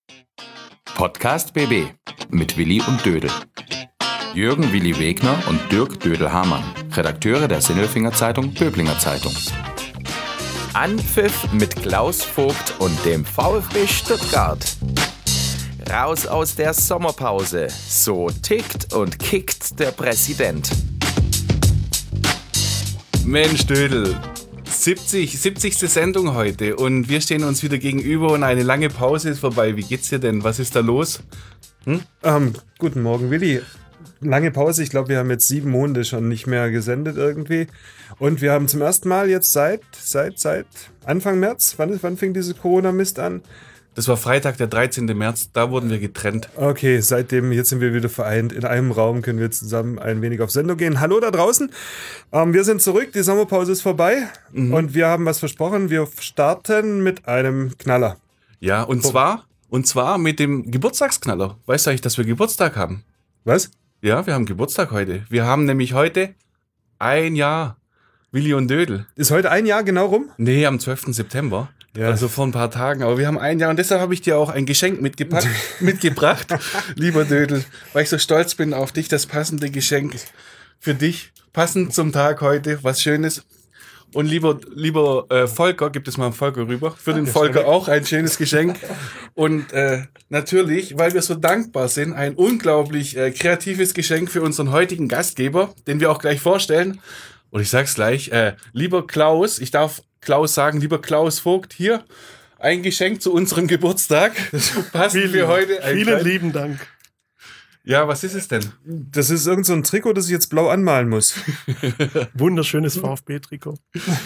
Podcast BB mit Willi und Dödel. Jürgen Willi Wegner und Dirk Dödel-Hamann, Redakteure der Sinnelfinger Zeitung Böblinger Zeitung. Anpfiff mit Klaus Vogt und dem VfB Stuttgart. Raus aus der Sommerpause. So tickt und kickt der Präsident. Mensch, Dödel, 70. Sendung heute und wir stehen uns wieder gegenüber und eine lange Pause ist vorbei. Wie geht's dir denn? Was ist da los? Guten Morgen, Willi. Lange Pause, ich glaube, wir haben jetzt 7 Monate schon nicht mehr gesendet irgendwie. Und wir haben zum ersten Mal jetzt seit Anfang März, wann fing diese Corona-Mist an? Das war Freitag, der 13. März, da wurden wir getrennt. Okay, seitdem, jetzt sind wir wieder vereint. In einem Raum können wir zusammen ein wenig auf Sendung gehen. Hallo da draußen, wir sind zurück, die Sommerpause ist vorbei und wir haben was versprochen. Wir starten mit einem Knaller. Ja, und zwar mit dem Geburtstagsknaller. Weißt du eigentlich, dass wir Geburtstag haben? Was? Ja, wir haben Geburtstag heute. Wir haben nämlich heute 1 Jahr Willi und Dödel. Ist heute 1 Jahr genau rum? Nee, am 12. September. Ja. Also vor ein paar Tagen. Aber wir haben 1 Jahr und deshalb habe ich dir auch ein Geschenk mitgebracht, lieber Dödel, weil ich so stolz bin auf dich, das passende Geschenk für dich. Passend zum Tag heute, was Schönes. Und lieber Volker, gib es mal Volker rüber. Für den Volker auch ein schönes Geschenk. Und natürlich, weil wir so dankbar sind, ein unglaublich kreatives Geschenk für unseren heutigen Gastgeber, den wir auch gleich vorstellen. Und ich sag's gleich, lieber Klaus, ich darf Klaus sagen, lieber Klaus Vogt, hier ein Geschenk zu unserem Geburtstag. Passen wir heute. Vielen lieben Dank. Ja, was ist es denn? Das ist irgend so ein Trikot, das ich jetzt blau anmalen muss. Wunderschönes VfB-Trikot.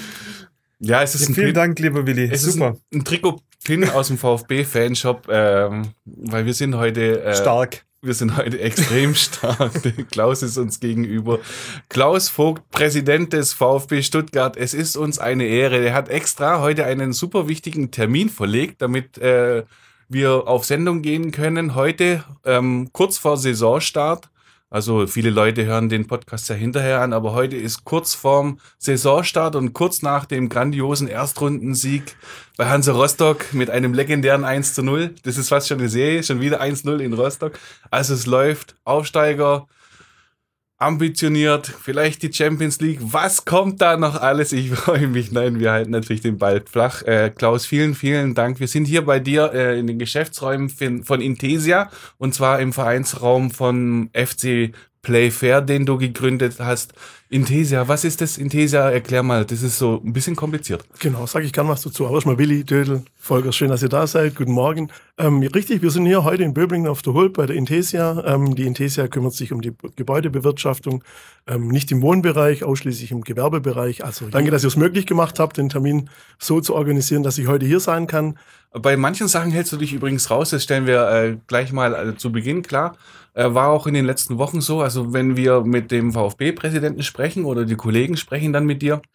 Ja, es ist Vielen Dank, lieber Willi. Es Super. ist ein Trikot-Pin aus dem VfB-Fanshop, weil wir sind heute Stark. Wir sind heute extrem stark. Klaus ist uns gegenüber. Klaus Vogt, Präsident des VfB Stuttgart. Es ist uns eine Ehre. Er hat extra heute einen super wichtigen Termin verlegt, damit wir auf Sendung gehen können. Heute, kurz vor Saisonstart. Also viele Leute hören den Podcast ja hinterher an, aber heute ist kurz vorm Saisonstart und kurz nach dem grandiosen Erstrundensieg bei Hansa Rostock mit einem legendären 1:0. Das ist fast schon eine Serie, schon wieder 1:0 in Rostock. Also es läuft, Aufsteiger, ambitioniert, vielleicht die Champions League. Was kommt da noch alles? Ich freue mich. Nein, wir halten natürlich den Ball flach. Klaus, vielen, vielen Dank. Wir sind hier bei dir in den Geschäftsräumen von Intesia und zwar im Vereinsraum von FC Playfair, den du gegründet hast. Intesia, was ist das? Intesia, erklär mal, das ist so ein bisschen kompliziert. Genau, sage ich gern was dazu. Aber erstmal Willi, Dödel, Volker, schön, dass ihr da seid. Guten Morgen. Richtig, wir sind hier heute in Böblingen auf der Huld bei der Intesia. Die Intesia kümmert sich um die Gebäudebewirtschaftung, nicht im Wohnbereich, ausschließlich im Gewerbebereich. Also danke, dass ihr es möglich gemacht habt, den Termin so zu organisieren, dass ich heute hier sein kann. Bei manchen Sachen hältst du dich übrigens raus, das stellen wir gleich mal zu Beginn klar. War auch in den letzten Wochen so, also wenn wir mit dem VfB-Präsidenten sprechen oder die Kollegen sprechen dann mit dir,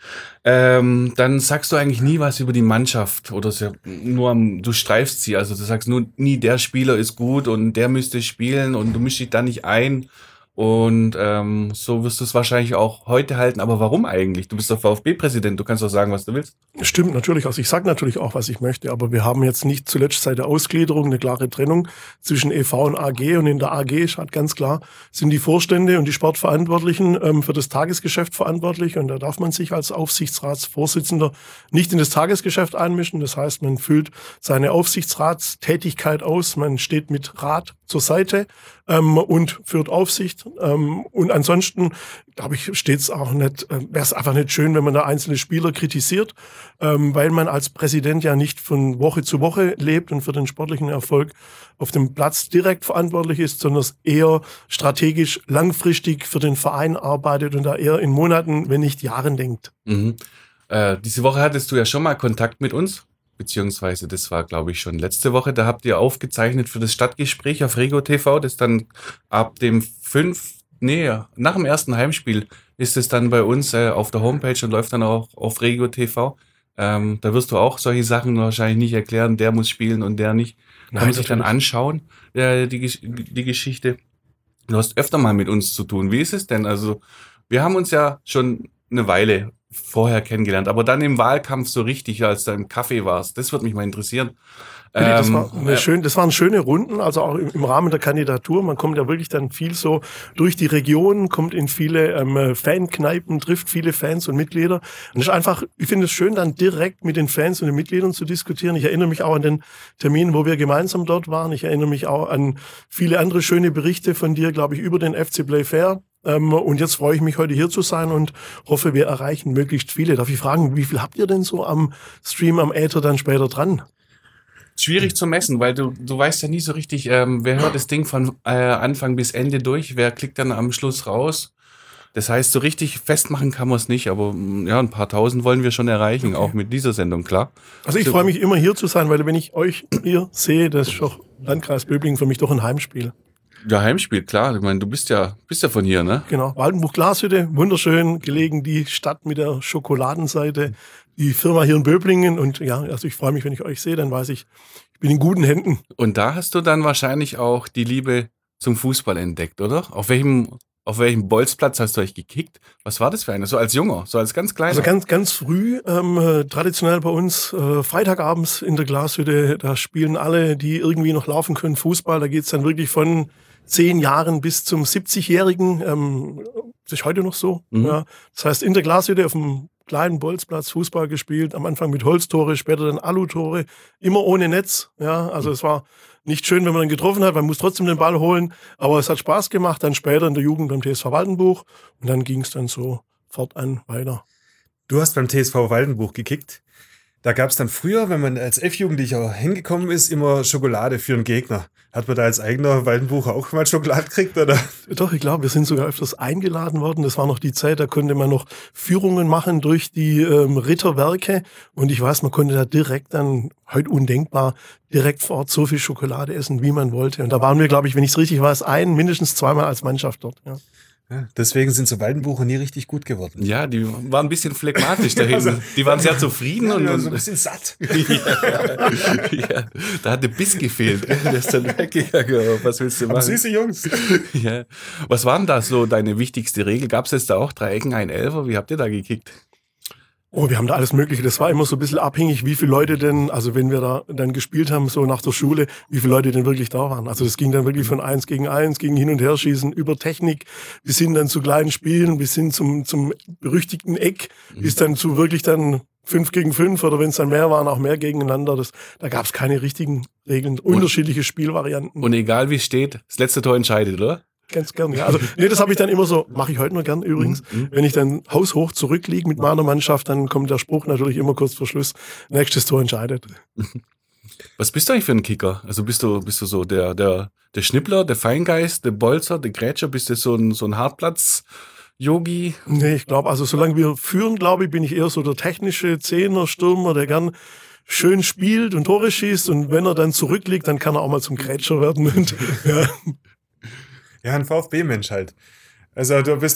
dann sagst du eigentlich nie was über die Mannschaft oder so, du streifst sie, also du sagst nur nie, der Spieler ist gut und der müsste spielen und du mischst dich da nicht ein. Und so wirst du es wahrscheinlich auch heute halten. Aber warum eigentlich? Du bist doch VfB-Präsident, du kannst doch sagen, was du willst. Stimmt, natürlich. Also ich sage natürlich auch, was ich möchte. Aber wir haben jetzt nicht zuletzt seit der Ausgliederung eine klare Trennung zwischen e.V. und AG. Und in der AG ist halt ganz klar, sind die Vorstände und die Sportverantwortlichen für das Tagesgeschäft verantwortlich. Und da darf man sich als Aufsichtsratsvorsitzender nicht in das Tagesgeschäft einmischen. Das heißt, man füllt seine Aufsichtsratstätigkeit aus. Man steht mit Rat zur Seite und führt Aufsicht. Und ansonsten, glaube ich, steht's auch nicht, wäre es einfach nicht schön, wenn man da einzelne Spieler kritisiert, weil man als Präsident ja nicht von Woche zu Woche lebt und für den sportlichen Erfolg auf dem Platz direkt verantwortlich ist, sondern eher strategisch langfristig für den Verein arbeitet und da eher in Monaten, wenn nicht Jahren denkt. Mhm. Diese Woche hattest du ja schon mal Kontakt mit uns. Beziehungsweise das war, glaube ich, schon letzte Woche. Da habt ihr aufgezeichnet für das Stadtgespräch auf Rego TV, das dann ab dem nach dem ersten Heimspiel ist es dann bei uns auf der Homepage und läuft dann auch auf Rego TV. Da wirst du auch solche Sachen wahrscheinlich nicht erklären, der muss spielen und der nicht. Kann man sich dann anschauen, die Geschichte. Du hast öfter mal mit uns zu tun. Wie ist es denn? Also wir haben uns ja schon eine Weile vorher kennengelernt, aber dann im Wahlkampf so richtig, als du im Café warst. Das würde mich mal interessieren. Das waren schöne Runden, also auch im Rahmen der Kandidatur. Man kommt ja wirklich dann viel so durch die Region, kommt in viele Fankneipen, trifft viele Fans und Mitglieder. Und es ist einfach, ich finde es schön, dann direkt mit den Fans und den Mitgliedern zu diskutieren. Ich erinnere mich auch an den Termin, wo wir gemeinsam dort waren. Ich erinnere mich auch an viele andere schöne Berichte von dir, glaube ich, über den FC Playfair. Und jetzt freue ich mich, heute hier zu sein und hoffe, wir erreichen möglichst viele. Darf ich fragen, wie viel habt ihr denn so am Stream, am Äther dann später dran? Schwierig zu messen, weil du weißt ja nie so richtig, wer hört das Ding von Anfang bis Ende durch, wer klickt dann am Schluss raus. Das heißt, so richtig festmachen kann man es nicht, aber ja, ein paar Tausend wollen wir schon erreichen, auch mit dieser Sendung, klar. Also ich freue mich immer hier zu sein, weil wenn ich euch hier sehe, das ist doch Landkreis Böblingen für mich doch ein Heimspiel. Ja, Heimspiel, klar. Ich meine, du bist ja von hier, ne? Genau. Waldenbuch-Glashütte, wunderschön gelegen, die Stadt mit der Schokoladenseite, die Firma hier in Böblingen. Und ja, also ich freue mich, wenn ich euch sehe, dann weiß ich, ich bin in guten Händen. Und da hast du dann wahrscheinlich auch die Liebe zum Fußball entdeckt, oder? Auf welchem Bolzplatz hast du euch gekickt? Was war das für eine? So als Junger, so als ganz Kleiner? Also ganz früh, traditionell bei uns, Freitagabends in der Glashütte, da spielen alle, die irgendwie noch laufen können, Fußball. Da geht's dann wirklich von 10 Jahren bis zum 70-Jährigen. Das ist heute noch so. Mhm. Ja. Das heißt, in der Glashütte auf dem kleinen Bolzplatz Fußball gespielt, am Anfang mit Holztore, später dann Alutore, immer ohne Netz. Ja, also es war nicht schön, wenn man dann getroffen hat, man muss trotzdem den Ball holen, aber es hat Spaß gemacht, dann später in der Jugend beim TSV Waldenbuch und dann ging es dann so fortan weiter. Du hast beim TSV Waldenbuch gekickt. Da gab es dann früher, wenn man als F-Jugendlicher hingekommen ist, immer Schokolade für einen Gegner. Hat man da als eigener Waldenbucher auch mal Schokolade gekriegt, oder? Doch, ich glaube, wir sind sogar öfters eingeladen worden. Das war noch die Zeit, da konnte man noch Führungen machen durch die Ritterwerke. Und ich weiß, man konnte da direkt dann, heute undenkbar, direkt vor Ort so viel Schokolade essen, wie man wollte. Und da waren wir, glaube ich, wenn ich es richtig weiß, mindestens 2-mal als Mannschaft dort. Ja. Ja, deswegen sind so Waldenbucher nie richtig gut geworden. Ja, die waren ein bisschen phlegmatisch da hinten. Die waren sehr zufrieden. Ja, und so ein bisschen satt. ja, da hat der Biss gefehlt. Der ist dann weggegangen. Was willst du machen? Aber süße Jungs. Ja. Was war denn da so deine wichtigste Regel? Gab es jetzt da auch 3 Ecken, ein Elfer? Wie habt ihr da gekickt? Oh, wir haben da alles Mögliche. Das war immer so ein bisschen abhängig, wie viele Leute denn, also wenn wir da dann gespielt haben, so nach der Schule, wie viele Leute denn wirklich da waren. Also das ging dann wirklich von 1 gegen 1, gegen Hin- und Herschießen, über Technik, bis hin dann zu kleinen Spielen, bis hin zum berüchtigten Eck, bis dann zu wirklich dann 5 gegen 5 oder wenn es dann mehr waren, auch mehr gegeneinander. Da gab es keine richtigen Regeln, unterschiedliche Spielvarianten. Und egal wie es steht, das letzte Tor entscheidet, oder? Ganz gern, ja. Also, nee, das habe ich dann immer so, mache ich heute noch gern übrigens. Wenn ich dann haushoch zurückliege mit meiner Mannschaft, dann kommt der Spruch natürlich immer kurz vor Schluss, nächstes Tor entscheidet. Was bist du eigentlich für ein Kicker? Also bist du so der Schnippler, der Feingeist, der Bolzer, der Grätscher, bist du so ein Hartplatz-Yogi? Nee, ich glaube, also solange wir führen, glaube ich, bin ich eher so der technische Zehner-Stürmer, der gern schön spielt und Tore schießt und wenn er dann zurückliegt, dann kann er auch mal zum Grätscher werden. Und, ja. Ja, ein VfB-Mensch halt. Also du bist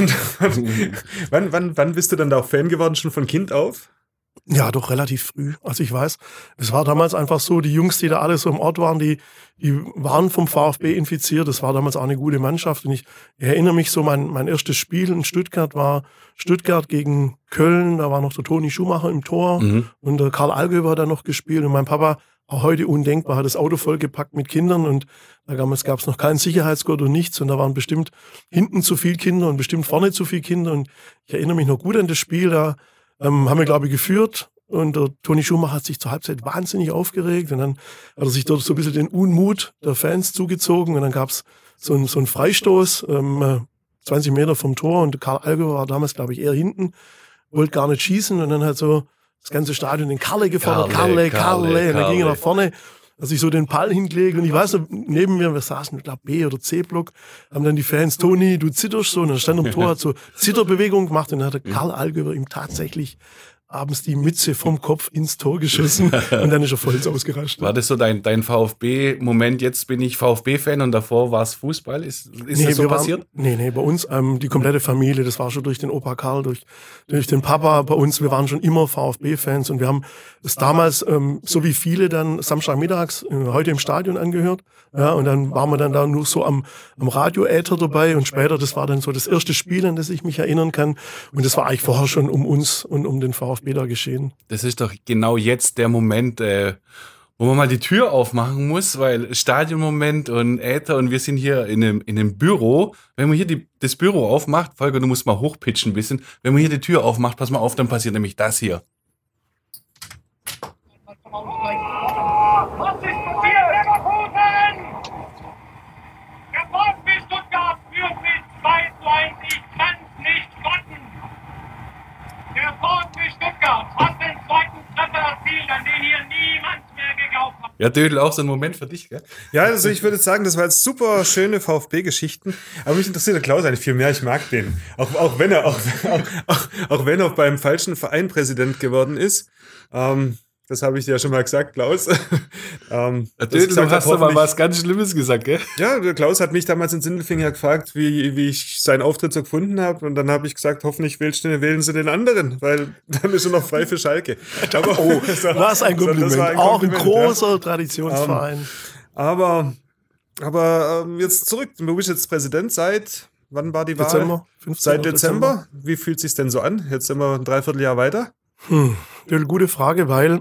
wann bist du dann da auch Fan geworden, schon von Kind auf? Ja, doch relativ früh. Also ich weiß, es war damals einfach so, die Jungs, die da alle so im Ort waren, die waren vom VfB infiziert. Das war damals auch eine gute Mannschaft. Und ich erinnere mich so, mein erstes Spiel in Stuttgart war Stuttgart gegen Köln. Da war noch der Toni Schumacher im Tor und der Karl Allgöwer hat da noch gespielt. Und mein Papa, auch heute undenkbar, hat das Auto vollgepackt mit Kindern und damals gab es noch keinen Sicherheitsgurt und nichts und da waren bestimmt hinten zu viele Kinder und bestimmt vorne zu viele Kinder und ich erinnere mich noch gut an das Spiel, da haben wir, glaube ich, geführt und der Toni Schumacher hat sich zur Halbzeit wahnsinnig aufgeregt und dann hat er sich dort so ein bisschen den Unmut der Fans zugezogen und dann gab es so einen Freistoß, 20 Meter vom Tor und Karl Allgöwer war damals, glaube ich, eher hinten, wollte gar nicht schießen und dann hat so das ganze Stadion den Karle gefordert, Karle. Und dann ging er nach vorne, hat sich so den Ball hingelegt und ich weiß noch, neben mir, wir saßen, ich glaube B- oder C-Block, haben dann die Fans, Toni, du zitterst so und dann stand am Tor, hat so Zitterbewegung gemacht und dann hat der Karl Allgöwer ihm tatsächlich abends die Mütze vom Kopf ins Tor geschossen und dann ist er voll ausgerastet. War das so dein VfB-Moment, jetzt bin ich VfB-Fan und davor war es Fußball? Ist das so passiert? Nee, bei uns die komplette Familie, das war schon durch den Opa Karl, durch den Papa bei uns, wir waren schon immer VfB-Fans und wir haben es damals, so wie viele dann Samstagmittags heute im Stadion angehört, ja, und dann waren wir dann da nur so am Radio-Äther dabei und später, das war dann so das erste Spiel, an das ich mich erinnern kann und das war eigentlich vorher schon um uns und um den VfB da geschehen. Das ist doch genau jetzt der Moment, wo man mal die Tür aufmachen muss, weil Stadionmoment und Äther und wir sind hier in einem Büro. Wenn man hier das Büro aufmacht, Volker, du musst mal hochpitchen ein bisschen. Wenn man hier die Tür aufmacht, pass mal auf, dann passiert nämlich das hier. Was ist passiert? Leverkusen! Der VfB Stuttgart führt mit 2:1. Ich kann's nicht fassen. Der VfB Stuttgart hat den zweiten Treffer erzielt, an den hier niemand mehr geglaubt hat. Ja, Dödel, auch so ein Moment für dich, gell? Ja, also ich würde sagen, das war jetzt super schöne VfB-Geschichten. Aber mich interessiert der Klaus eigentlich viel mehr. Ich mag den. Auch wenn er beim falschen Verein Präsident geworden ist. Das habe ich dir ja schon mal gesagt, Klaus. Dödel, du hast aber was ganz Schlimmes gesagt, gell? Ja, der Klaus hat mich damals in Sindelfingen gefragt, wie ich seinen Auftritt so gefunden habe. Und dann habe ich gesagt, hoffentlich wählen Sie den anderen, weil dann ist er noch frei für Schalke. Aber, was ein Kompliment. Auch ein großer Traditionsverein. Aber jetzt zurück. Du bist jetzt Präsident seit, wann war die Wahl? Dezember. Seit Dezember. Wie fühlt es sich denn so an? Jetzt sind wir ein Dreivierteljahr weiter. Eine gute Frage, weil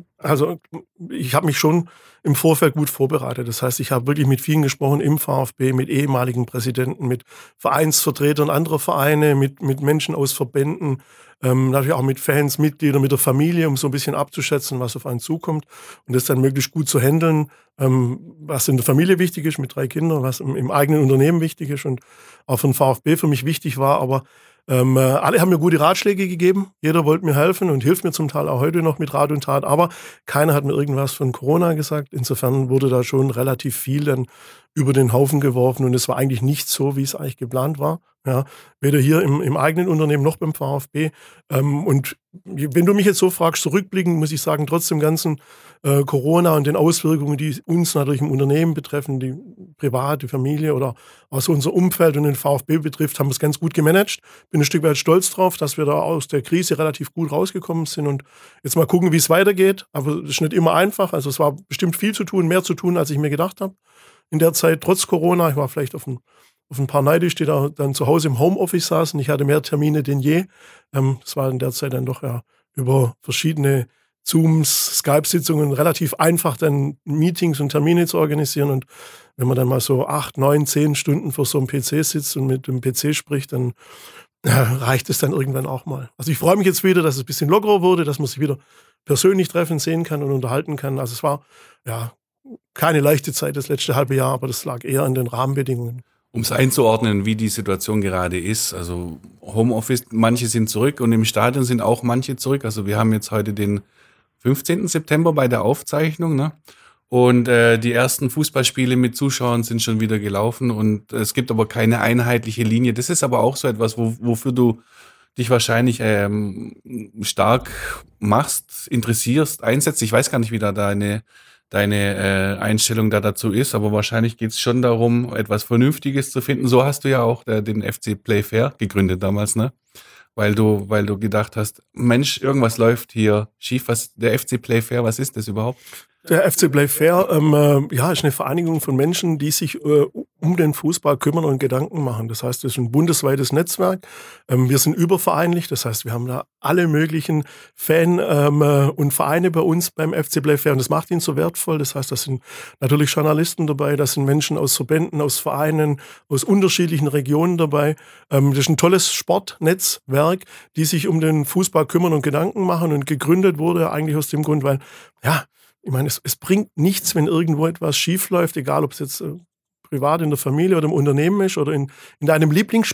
ich habe mich schon im Vorfeld gut vorbereitet. Das heißt, ich habe wirklich mit vielen gesprochen im VfB, mit ehemaligen Präsidenten, mit Vereinsvertretern anderer Vereine, mit Menschen aus Verbänden, natürlich auch mit Fans, Mitgliedern, mit der Familie, um so ein bisschen abzuschätzen, was auf einen zukommt und das dann möglichst gut zu handeln, was in der Familie wichtig ist, mit 3 Kindern, was im eigenen Unternehmen wichtig ist und auch für den VfB für mich wichtig war, aber alle haben mir gute Ratschläge gegeben. Jeder wollte mir helfen und hilft mir zum Teil auch heute noch mit Rat und Tat. Aber keiner hat mir irgendwas von Corona gesagt. Insofern wurde da schon relativ viel dann über den Haufen geworfen. Und es war eigentlich nicht so, wie es eigentlich geplant war. Ja, weder hier im eigenen Unternehmen noch beim VfB. Und wenn du mich jetzt so fragst, zurückblickend, muss ich sagen, trotz dem ganzen Corona und den Auswirkungen, die uns natürlich im Unternehmen betreffen, die private Familie oder auch so unser Umfeld und den VfB betrifft, haben wir es ganz gut gemanagt. Bin ein Stück weit stolz drauf, dass wir da aus der Krise relativ gut rausgekommen sind und jetzt mal gucken, wie es weitergeht. Aber es ist nicht immer einfach. Also es war bestimmt viel zu tun, mehr zu tun, als ich mir gedacht habe. In der Zeit, trotz Corona, ich war vielleicht auf ein paar neidisch, die da dann zu Hause im Homeoffice saßen. Ich hatte mehr Termine denn je. Das war in der Zeit dann doch ja über verschiedene Zooms, Skype-Sitzungen relativ einfach, dann Meetings und Termine zu organisieren. Und wenn man dann mal so 8, 9, 10 Stunden vor so einem PC sitzt und mit dem PC spricht, dann reicht es dann irgendwann auch mal. Also ich freue mich jetzt wieder, dass es ein bisschen lockerer wurde, dass man sich wieder persönlich treffen, sehen kann und unterhalten kann. Also es war ja keine leichte Zeit das letzte halbe Jahr, aber das lag eher an den Rahmenbedingungen. Um es einzuordnen, wie die Situation gerade ist, also Homeoffice, manche sind zurück und im Stadion sind auch manche zurück. Also wir haben jetzt heute den 15. September bei der Aufzeichnung, ne? Und die ersten Fußballspiele mit Zuschauern sind schon wieder gelaufen und es gibt aber keine einheitliche Linie. Das ist aber auch so etwas, wofür du dich wahrscheinlich stark machst, interessierst, einsetzt. Ich weiß gar nicht, wie da deine Einstellung da dazu ist, aber wahrscheinlich geht es schon darum, etwas Vernünftiges zu finden. So hast du ja auch den FC Playfair gegründet damals, ne? Weil du gedacht hast, Mensch, irgendwas läuft hier schief. Der FC Playfair, was ist das überhaupt? Der FC Playfair, ist eine Vereinigung von Menschen, die sich um den Fußball kümmern und Gedanken machen. Das heißt, es ist ein bundesweites Netzwerk. Wir sind übervereinlich, das heißt, wir haben da alle möglichen Fan- und Vereine bei uns beim FC Playfair und das macht ihn so wertvoll. Das heißt, da sind natürlich Journalisten dabei, da sind Menschen aus Verbänden, aus Vereinen, aus unterschiedlichen Regionen dabei. Das ist ein tolles Sportnetzwerk, die sich um den Fußball kümmern und Gedanken machen und gegründet wurde eigentlich aus dem Grund, weil, ja, ich meine, es bringt nichts, wenn irgendwo etwas schief läuft, egal ob es jetzt privat in der Familie oder im Unternehmen ist oder in deinem Lieblingssport.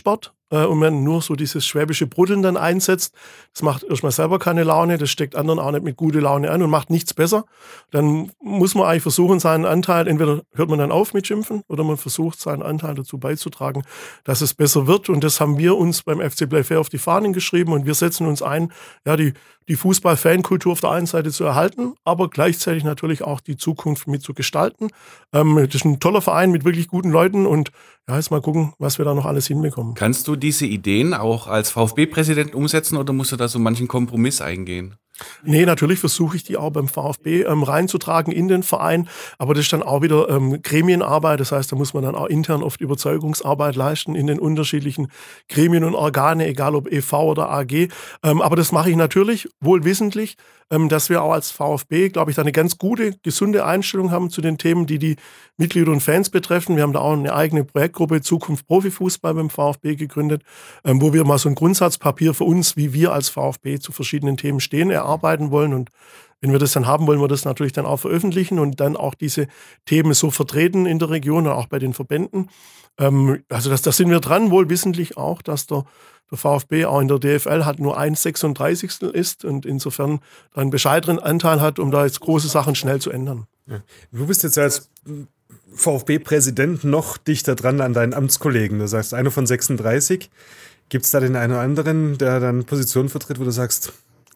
und man nur so dieses schwäbische Bruddeln dann einsetzt, das macht erstmal selber keine Laune, das steckt anderen auch nicht mit guter Laune an und macht nichts besser. Dann muss man eigentlich versuchen, seinen Anteil, entweder hört man dann auf mit Schimpfen oder man versucht, seinen Anteil dazu beizutragen, dass es besser wird. Und das haben wir uns beim FC Playfair auf die Fahnen geschrieben und wir setzen uns ein, ja, die Fußball-Fankultur auf der einen Seite zu erhalten, aber gleichzeitig natürlich auch die Zukunft mit zu gestalten. Das ist ein toller Verein mit wirklich guten Leuten und ja, jetzt mal gucken, was wir da noch alles hinbekommen. Kannst du diese Ideen auch als VfB-Präsident umsetzen oder musst du da so manchen Kompromiss eingehen? Nee, natürlich versuche ich die auch beim VfB reinzutragen in den Verein, aber das ist dann auch wieder Gremienarbeit, das heißt, da muss man dann auch intern oft Überzeugungsarbeit leisten in den unterschiedlichen Gremien und Organe, egal ob e.V. oder AG, aber das mache ich natürlich wohl wissentlich, dass wir auch als VfB, glaube ich, da eine ganz gute, gesunde Einstellung haben zu den Themen, die Mitglieder und Fans betreffen. Wir haben da auch eine eigene Projektgruppe Zukunft Profifußball beim VfB gegründet, wo wir mal so ein Grundsatzpapier für uns, wie wir als VfB zu verschiedenen Themen stehen, erarbeiten wollen. Und wenn wir das dann haben, wollen wir das natürlich dann auch veröffentlichen und dann auch diese Themen so vertreten in der Region und auch bei den Verbänden. Also da sind wir dran, wohl wissentlich auch, dass der VfB auch in der DFL hat nur 1/36 ist und insofern einen bescheidenen Anteil hat, um da jetzt große Sachen schnell zu ändern. Ja. Du bist jetzt als VfB-Präsident noch dichter dran an deinen Amtskollegen. Du sagst, einer von 36. Gibt es da den einen oder anderen, der dann Positionen vertritt, wo du sagst,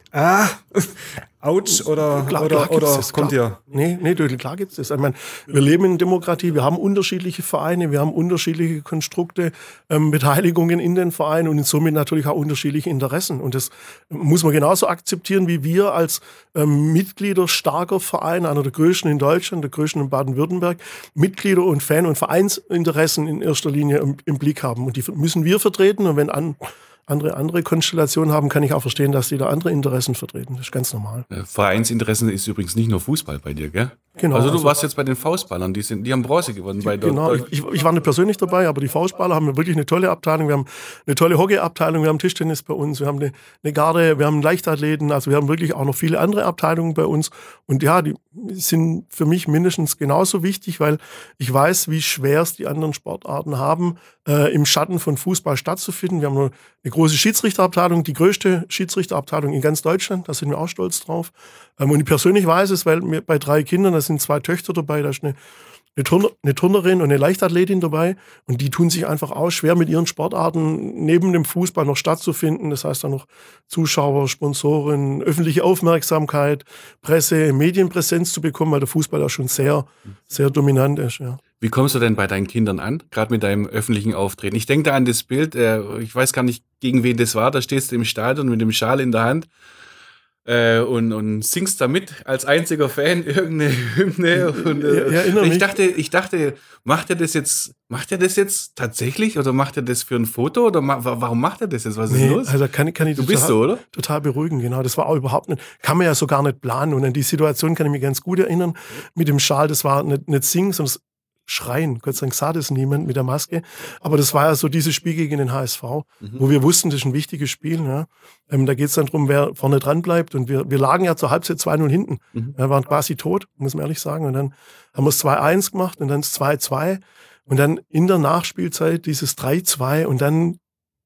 ouch, oder kommt ihr? Nee, klar gibt's das. Ich meine, wir leben in Demokratie, wir haben unterschiedliche Vereine, wir haben unterschiedliche Konstrukte, Beteiligungen in den Vereinen und somit natürlich auch unterschiedliche Interessen. Und das muss man genauso akzeptieren, wie wir als Mitglieder starker Verein, einer der größten in Deutschland, der größten in Baden-Württemberg, Mitglieder und Fan- und Vereinsinteressen in erster Linie im Blick haben. Und die müssen wir vertreten und wenn andere Konstellationen haben, kann ich auch verstehen, dass die da andere Interessen vertreten. Das ist ganz normal. Vereinsinteressen ist übrigens nicht nur Fußball bei dir, gell? Genau. Also du warst jetzt bei den Faustballern, die haben Bronze gewonnen. Genau, ich war nicht persönlich dabei, aber die Faustballer haben wirklich eine tolle Abteilung. Wir haben eine tolle Hockeyabteilung, wir haben Tischtennis bei uns, wir haben eine Garde, wir haben Leichtathleten, also wir haben wirklich auch noch viele andere Abteilungen bei uns. Und ja, die sind für mich mindestens genauso wichtig, weil ich weiß, wie schwer es die anderen Sportarten haben, im Schatten von Fußball stattzufinden. Wir haben eine große Schiedsrichterabteilung, die größte Schiedsrichterabteilung in ganz Deutschland, da sind wir auch stolz drauf. Und ich persönlich weiß es, weil mir bei 3 Kindern, da sind 2 Töchter dabei, da ist eine Turnerin und eine Leichtathletin dabei und die tun sich einfach auch schwer, mit ihren Sportarten neben dem Fußball noch stattzufinden. Das heißt dann noch Zuschauer, Sponsoren, öffentliche Aufmerksamkeit, Presse, Medienpräsenz zu bekommen, weil der Fußball da schon sehr, sehr dominant ist. Ja. Wie kommst du denn bei deinen Kindern an, gerade mit deinem öffentlichen Auftreten? Ich denke da an das Bild, ich weiß gar nicht, gegen wen das war, da stehst du im Stadion mit dem Schal in der Hand und singst da mit als einziger Fan irgendeine Hymne. Und, ich dachte, macht er das jetzt tatsächlich oder macht er das für ein Foto oder warum macht er das jetzt? Was ist los? Also kann ich du bist so, oder? Total beruhigen, genau. Das war auch überhaupt nicht, kann man ja so gar nicht planen. Und an die Situation kann ich mich ganz gut erinnern. Mit dem Schal, das war nicht singen, sondern Schreien. Gott sei Dank sah das niemand mit der Maske. Aber das war ja so dieses Spiel gegen den HSV, wo wir wussten, das ist ein wichtiges Spiel. Ja. Da geht es dann darum, wer vorne dran bleibt. Und wir lagen ja zur Halbzeit 2-0 hinten. Wir waren quasi tot, muss man ehrlich sagen. Und dann haben wir es 2-1 gemacht und dann das 2-2. Und dann in der Nachspielzeit dieses 3-2 und dann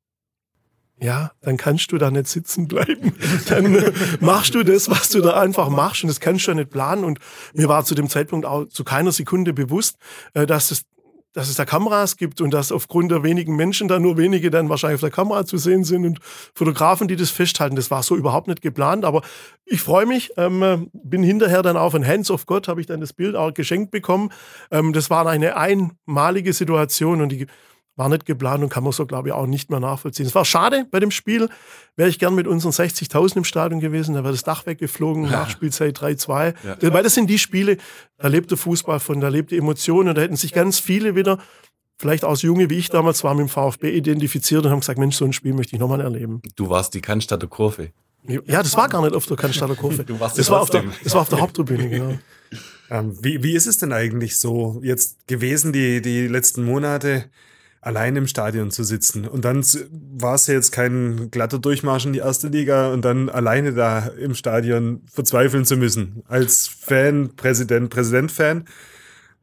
kannst du da nicht sitzen bleiben. Dann machst du das, was du da einfach machst und das kannst du ja nicht planen. Und mir war zu dem Zeitpunkt auch zu keiner Sekunde bewusst, dass es da Kameras gibt und dass aufgrund der wenigen Menschen da nur wenige dann wahrscheinlich auf der Kamera zu sehen sind und Fotografen, die das festhalten. Das war so überhaupt nicht geplant, aber ich freue mich, bin hinterher dann auch von Hands of God, habe ich dann das Bild auch geschenkt bekommen. Das war eine einmalige Situation und die war nicht geplant und kann man so, glaube ich, auch nicht mehr nachvollziehen. Es war schade bei dem Spiel. Wäre ich gern mit unseren 60.000 im Stadion gewesen, da wäre das Dach weggeflogen, Nachspielzeit 3-2. Ja. Weil das sind die Spiele, da lebt der Fußball von, da lebt die Emotion und da hätten sich ganz viele wieder, vielleicht auch Junge wie ich damals war, mit dem VfB identifiziert und haben gesagt, Mensch, so ein Spiel möchte ich nochmal erleben. Du warst die Cannstatter Kurve. Ja, das war gar nicht auf der Cannstatter Kurve. Das war auf der Haupttribüne, genau. Wie ist es denn eigentlich so jetzt gewesen, die letzten Monate, allein im Stadion zu sitzen? Und dann war es ja jetzt kein glatter Durchmarsch in die erste Liga und dann alleine da im Stadion verzweifeln zu müssen. Als Fan, Präsident-Fan.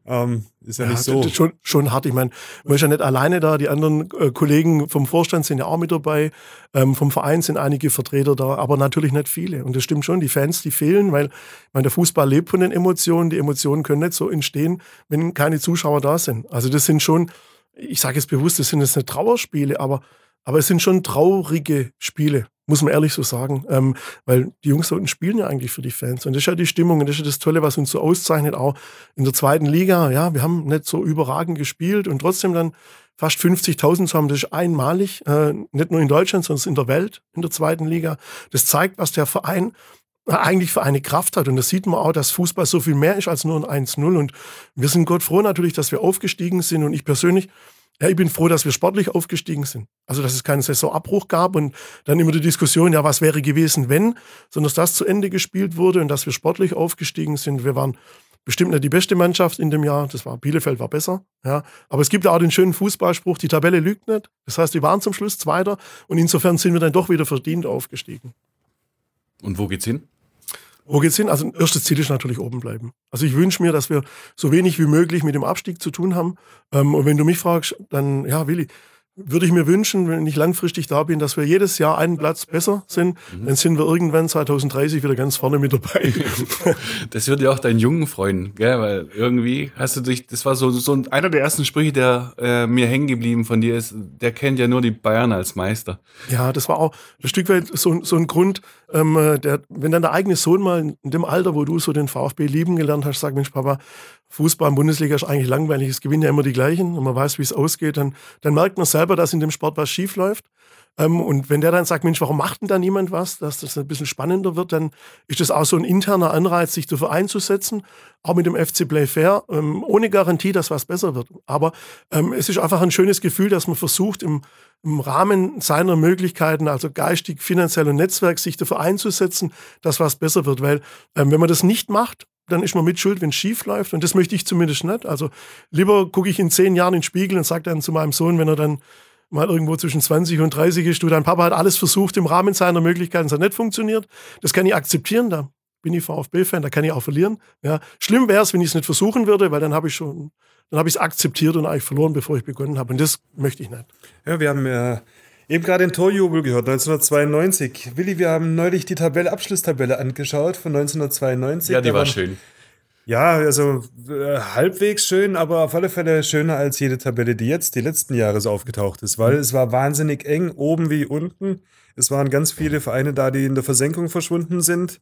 Ist ja nicht so. Das ist schon hart. Ich meine, man ist ja nicht alleine da. Die anderen Kollegen vom Vorstand sind ja auch mit dabei. Vom Verein sind einige Vertreter da, aber natürlich nicht viele. Und das stimmt schon, die Fans, die fehlen, weil der Fußball lebt von den Emotionen. Die Emotionen können nicht so entstehen, wenn keine Zuschauer da sind. Also das sind schon, ich sage jetzt bewusst, das sind jetzt nicht Trauerspiele, aber es sind schon traurige Spiele. Muss man ehrlich so sagen, weil die Jungs da unten spielen ja eigentlich für die Fans. Und das ist ja die Stimmung und das ist ja das Tolle, was uns so auszeichnet, auch in der 2. Liga. Ja, wir haben nicht so überragend gespielt und trotzdem dann fast 50.000 zu haben, das ist einmalig, nicht nur in Deutschland, sondern in der Welt, in der 2. Liga. Das zeigt, was der Verein eigentlich für eine Kraft hat. Und das sieht man auch, dass Fußball so viel mehr ist als nur ein 1-0. Und wir sind Gott froh natürlich, dass wir aufgestiegen sind. Und ich persönlich, ja, ich bin froh, dass wir sportlich aufgestiegen sind. Also, dass es keinen Saisonabbruch gab und dann immer die Diskussion, ja, was wäre gewesen, wenn, sondern dass das zu Ende gespielt wurde und dass wir sportlich aufgestiegen sind. Wir waren bestimmt nicht die beste Mannschaft in dem Jahr. Bielefeld war besser. Ja. Aber es gibt ja auch den schönen Fußballspruch, die Tabelle lügt nicht. Das heißt, wir waren zum Schluss Zweiter und insofern sind wir dann doch wieder verdient aufgestiegen. Und wo geht's hin? Wo geht's hin? Also, erstes Ziel ist natürlich oben bleiben. Also, ich wünsche mir, dass wir so wenig wie möglich mit dem Abstieg zu tun haben. Und wenn du mich fragst, dann, ja, Willi, würde ich mir wünschen, wenn ich langfristig da bin, dass wir jedes Jahr einen Platz besser sind. Dann sind wir irgendwann 2030 wieder ganz vorne mit dabei. Das würde ja auch deinen Jungen freuen, gell? Weil irgendwie hast du dich, das war so einer der ersten Sprüche, der mir hängen geblieben von dir ist, der kennt ja nur die Bayern als Meister. Ja, das war auch ein Stück weit so ein Grund, wenn dann der eigene Sohn mal in dem Alter, wo du so den VfB lieben gelernt hast, sagt, Mensch, Papa, Fußball in Bundesliga ist eigentlich langweilig, es gewinnen ja immer die gleichen und man weiß, wie es ausgeht, dann merkt man selber, dass in dem Sport was schief läuft. Und wenn der dann sagt, Mensch, warum macht denn da niemand was, dass das ein bisschen spannender wird, dann ist das auch so ein interner Anreiz, sich dafür einzusetzen, auch mit dem FC Play Fair, ohne Garantie, dass was besser wird. Aber es ist einfach ein schönes Gefühl, dass man versucht, im Rahmen seiner Möglichkeiten, also geistig, finanziell und Netzwerk, sich dafür einzusetzen, dass was besser wird. Weil wenn man das nicht macht, dann ist man mit schuld, wenn es schief läuft. Und das möchte ich zumindest nicht. Also lieber gucke ich in 10 Jahren in den Spiegel und sage dann zu meinem Sohn, wenn er dann mal irgendwo zwischen 20 und 30 ist, du, dein Papa hat alles versucht im Rahmen seiner Möglichkeiten, es hat nicht funktioniert. Das kann ich akzeptieren, da bin ich VfB-Fan, da kann ich auch verlieren. Ja. Schlimm wäre es, wenn ich es nicht versuchen würde, weil dann habe ich es akzeptiert und eigentlich verloren, bevor ich begonnen habe. Und das möchte ich nicht. Ja, wir haben eben gerade den Torjubel gehört, 1992. Willi, wir haben neulich die Abschlusstabelle angeschaut von 1992. Ja, die war schön. Ja, also halbwegs schön, aber auf alle Fälle schöner als jede Tabelle, die jetzt die letzten Jahre so aufgetaucht ist, weil es war wahnsinnig eng, oben wie unten. Es waren ganz viele Vereine da, die in der Versenkung verschwunden sind.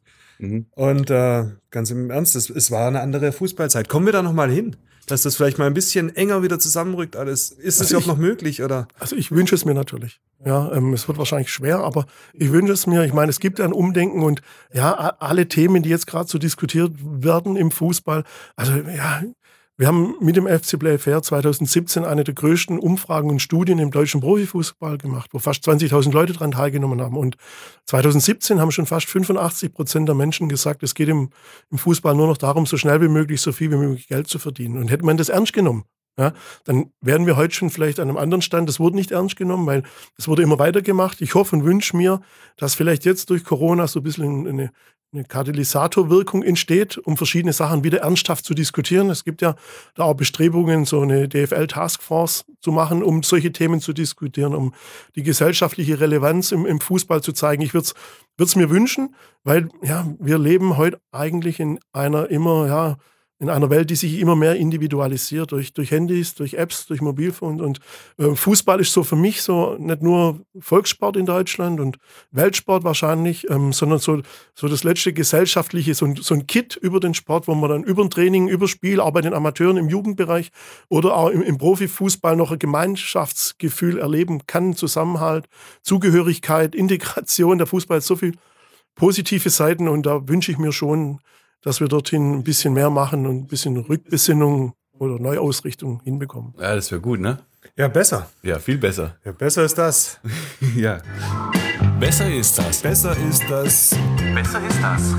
Und ganz im Ernst, es war eine andere Fußballzeit. Kommen wir da nochmal hin, dass das vielleicht mal ein bisschen enger wieder zusammenrückt alles? Ist es überhaupt noch möglich, oder? Also ich wünsche es mir natürlich. Ja, es wird wahrscheinlich schwer, aber ich wünsche es mir. Ich meine, es gibt ein Umdenken und ja, alle Themen, die jetzt gerade so diskutiert werden im Fußball. Also ja, wir haben mit dem FC Play Fair 2017 eine der größten Umfragen und Studien im deutschen Profifußball gemacht, wo fast 20.000 Leute daran teilgenommen haben. Und 2017 haben schon fast 85% der Menschen gesagt, es geht im Fußball nur noch darum, so schnell wie möglich, so viel wie möglich Geld zu verdienen. Und hätte man das ernst genommen, ja, dann wären wir heute schon vielleicht an einem anderen Stand. Das wurde nicht ernst genommen, weil es wurde immer weitergemacht. Ich hoffe und wünsche mir, dass vielleicht jetzt durch Corona so ein bisschen eine Katalysatorwirkung entsteht, um verschiedene Sachen wieder ernsthaft zu diskutieren. Es gibt ja da auch Bestrebungen, so eine DFL-Taskforce zu machen, um solche Themen zu diskutieren, um die gesellschaftliche Relevanz im Fußball zu zeigen. Ich würde es mir wünschen, weil ja, wir leben heute eigentlich in einer Welt, die sich immer mehr individualisiert, durch Handys, durch Apps, durch Mobilfunk. Und Fußball ist so für mich so nicht nur Volkssport in Deutschland und Weltsport wahrscheinlich, sondern so das letzte gesellschaftliche, so ein Kit über den Sport, wo man dann über ein Training, über Spiel, auch bei den Amateuren im Jugendbereich oder auch im Profifußball noch ein Gemeinschaftsgefühl erleben kann, Zusammenhalt, Zugehörigkeit, Integration. Der Fußball hat so viele positive Seiten und da wünsche ich mir schon, dass wir dorthin ein bisschen mehr machen und ein bisschen Rückbesinnung oder Neuausrichtung hinbekommen. Ja, das wäre gut, ne? Ja, besser. Ja, viel besser. Ja, besser ist das. Ja. Besser ist das. Besser ist das. Besser ist das.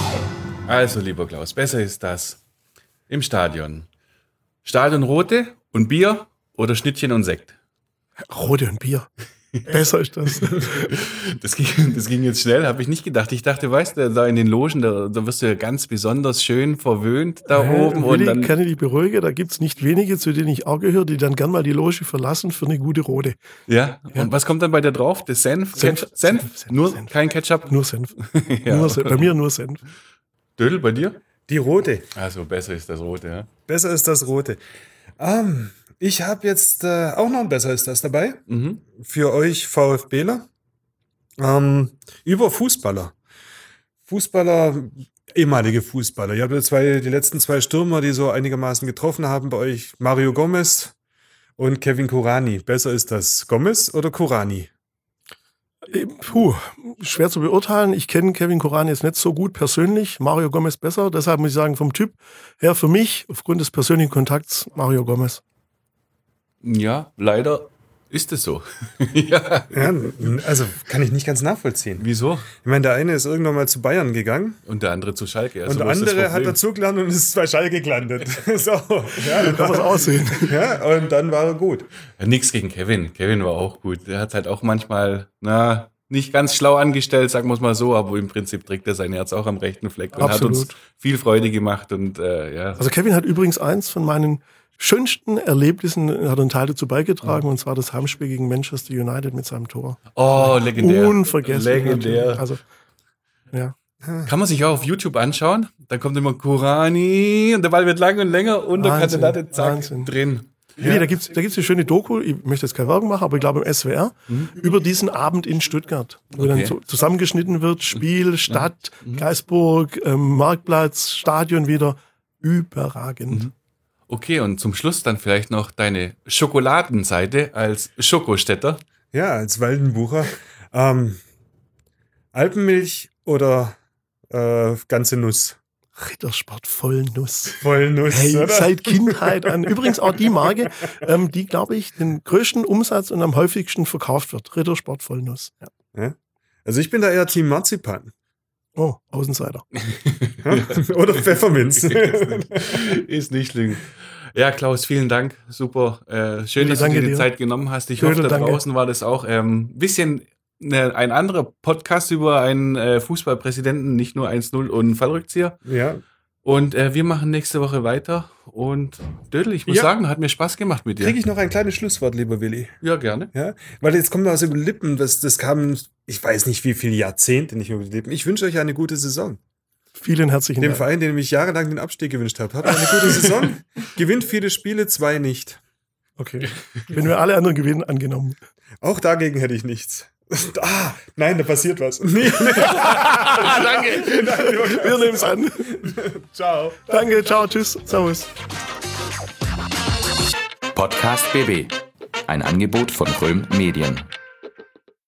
Also, lieber Klaus, besser ist das. Im Stadion. Stadionrote und Bier oder Schnittchen und Sekt? Rote und Bier. Besser ist das. Das ging jetzt schnell, habe ich nicht gedacht. Ich dachte, weißt du, da in den Logen, da wirst du ja ganz besonders schön verwöhnt da oben. Willi, Und dann kann ich dich beruhigen, da gibt es nicht wenige, zu denen ich auch gehöre, die dann gern mal die Loge verlassen für eine gute Rote. ja. Und was kommt dann bei dir drauf? Das Senf? Senf? Nur Senf. kein Ketchup? Nur Senf. Ja. Nur Senf. Bei mir nur Senf. Dödel, bei dir? Die rote. Also besser ist das Rote, ja. Besser ist das rote. Ich habe jetzt auch noch ein Besser ist das dabei. Für euch VfBler. Über Fußballer. Ehemalige Fußballer. Ihr habt ja die letzten 2 Stürmer, die so einigermaßen getroffen haben bei euch. Mario Gomez und Kevin Kurani. Besser ist das Gomez oder Kurani? Schwer zu beurteilen. Ich kenne Kevin Kurani jetzt nicht so gut persönlich. Mario Gomez besser. Deshalb muss ich sagen, vom Typ her für mich, aufgrund des persönlichen Kontakts, Mario Gomez. Ja, leider ist es so. Ja. Ja, also kann ich nicht ganz nachvollziehen. Wieso? Ich meine, der eine ist irgendwann mal zu Bayern gegangen Und der andere zu Schalke. Also und der was ist das andere hat Problem? dazu gelernt und ist bei Schalke gelandet. So, ja, Kann man aussehen. ja, und dann war er gut. Ja, nix gegen Kevin. Kevin war auch gut. Der hat halt auch manchmal, nicht ganz schlau angestellt, sagen wir es mal so, aber im Prinzip trägt er sein Herz auch am rechten Fleck und Absolut. hat uns viel Freude gemacht und ja. Also Kevin hat übrigens eins von meinen schönsten Erlebnissen, hat einen Teil dazu beigetragen, und zwar das Heimspiel gegen Manchester United mit seinem Tor. Oh, legendär. Unvergesslich. Legendär. natürlich. Also, ja. Kann man sich auch auf YouTube anschauen. Da kommt immer Kurani und der Ball wird lang und länger und der Wahnsinn, Latte, zack, Wahnsinn. drin. Nee, da gibt's eine schöne Doku, ich möchte jetzt keine Werbung machen, aber ich glaube im SWR, über diesen Abend in Stuttgart, wo Okay. dann so zusammengeschnitten wird, Spiel, Stadt, Geisburg, Marktplatz, Stadion wieder, überragend. Okay, und zum Schluss dann vielleicht noch deine Schokoladenseite als Schokostädter. Ja, als Waldenbucher. Alpenmilch oder ganze Nuss? Rittersport Vollnuss. Vollnuss, Hey, oder? seit Kindheit an. Übrigens auch die Marke, die, glaube ich, den größten Umsatz und am häufigsten verkauft wird. Rittersport Vollnuss. Ja. Ja? Also ich bin da eher Team Marzipan. Oh, Außenseiter. Oder Pfefferminz. Ist nicht schlimm. Ja, Klaus, vielen Dank. Super. Schön, dass du danke dir die dir. Zeit genommen hast. Ich Bitte, hoffe, da danke. draußen war das auch ein bisschen ein anderer Podcast über einen Fußballpräsidenten, nicht nur 1-0 und einen Fallrückzieher. Ja. Und wir machen nächste Woche weiter. Und Dödel, ich muss Ja. sagen, hat mir Spaß gemacht mit dir. Kriege ich noch ein kleines Schlusswort, lieber Willi? Ja, gerne. Ja? Weil jetzt kommt aus den Lippen, das kam, ich weiß nicht wie viele Jahrzehnte nicht mehr über die Lippen. Ich wünsche euch eine gute Saison. Vielen herzlichen Dem Dank. Verein, dem ich jahrelang den Abstieg gewünscht habe. Habt eine gute Saison, gewinnt viele Spiele, 2 nicht. Okay. Wenn wir alle anderen gewinnen, angenommen. Auch dagegen hätte ich nichts. Nein, da passiert was. Nee. Danke. Wir nehmen es an. Ciao. Danke, ciao, tschüss, servus. Podcast BB. Ein Angebot von Röhm Medien.